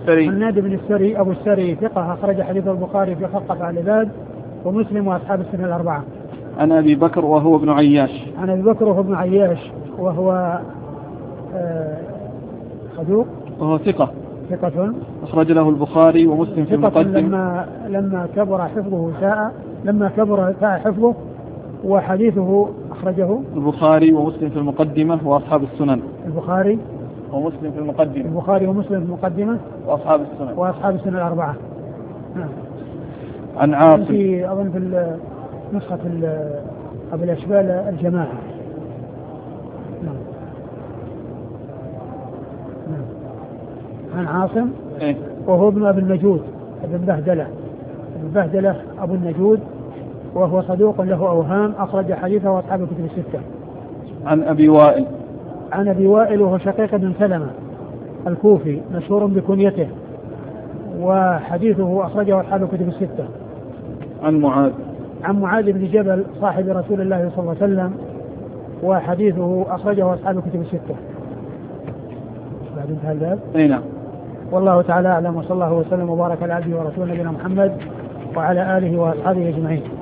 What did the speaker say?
السري. حناد بن السري أبو السري ثقة أخرج حديث البخاري في خلق أفعال العباد ومسلم وأصحاب السنة الأربعة. عن أبي بكر وهو ابن عياش. عن أبي بكر وهو ابن عياش وهو صدوق وهو ثقة أخرج له البخاري ومسلم في المقدمة. لما كبر ساء حفظه وحديثه أخرجه البخاري ومسلم في المقدمة وأصحاب السنن. البخاري ومسلم في المقدمة وأصحاب السنن الأربعة. عن عاصم أظن في نسخة أبو الأشبال الجماعة. عن عاصم وهو ابن أبي النجود ابن بهدلة أبو النجود وهو صدوق له أوهام أخرج حديثه وأصحاب الكتب الستة. عن أبي وائل وهو شقيق بن سلمة الكوفي مشهور بكنيته وحديثه أخرجه أصحاب الكتب الستة. عن معاذ بن جبل صاحب رسول الله صلى الله عليه وسلم وحديثه أخرجه أصحاب الكتب الستة. بعد انتهى الباب. نعم. والله تعالى أعلم وصلى الله وسلم وبارك على عبده ورسوله نبينا محمد وعلى آله وأصحابه أجمعين.